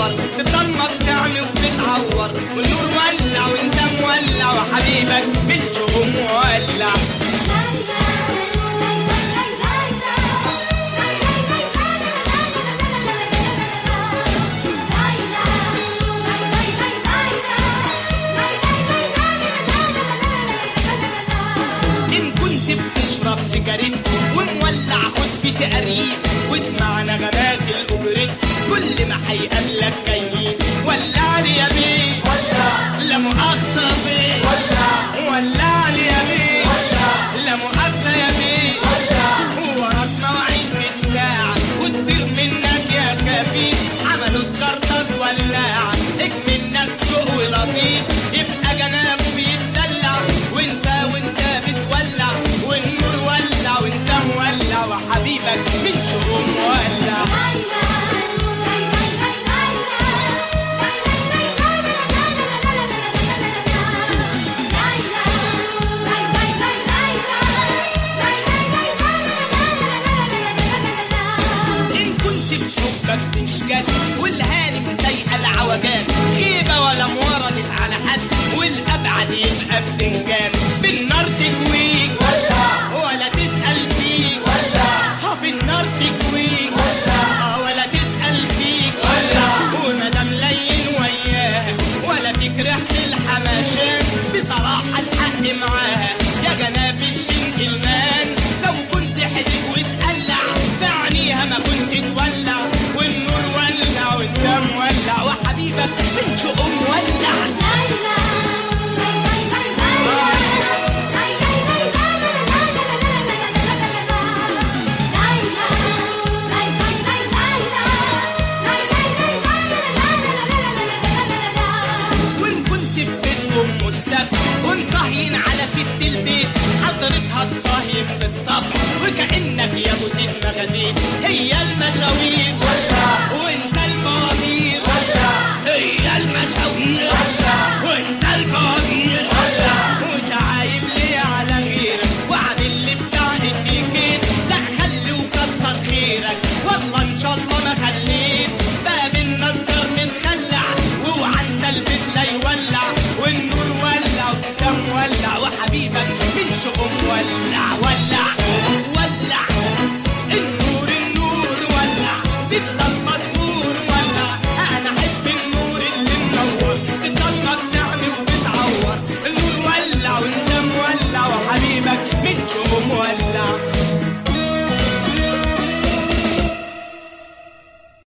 بتنور، في الضلمة بتعمي وبتتعور، والنور مولع وانت مولع، وحبيبك من شوقه مولع. بتشرب سيجاريت ومولع خد في تقريب، واسمع نغمات الاوبريت، كل ما هيقابلك جايين. ولع لي يا بيه ولع، لا مؤاخذة بيه ولع، ولع لي يا بيه ولع، لا مؤاخذة يا بيه ولع. وراك مواعيد بالساعة وتصير منك يا كفيل، عملوا سكرتك ولاعة، اكمنك ذوق ولطيف، يبقى جنابه بيتدلع وانت بتولع، والنور ولع وانت مولع، وحبيبك من شوقه مولع. ان كنت بحبك تشجد والهالك زي العوجات، خيبة ولا مورطت على حد، والابعد يبقى بتنجان.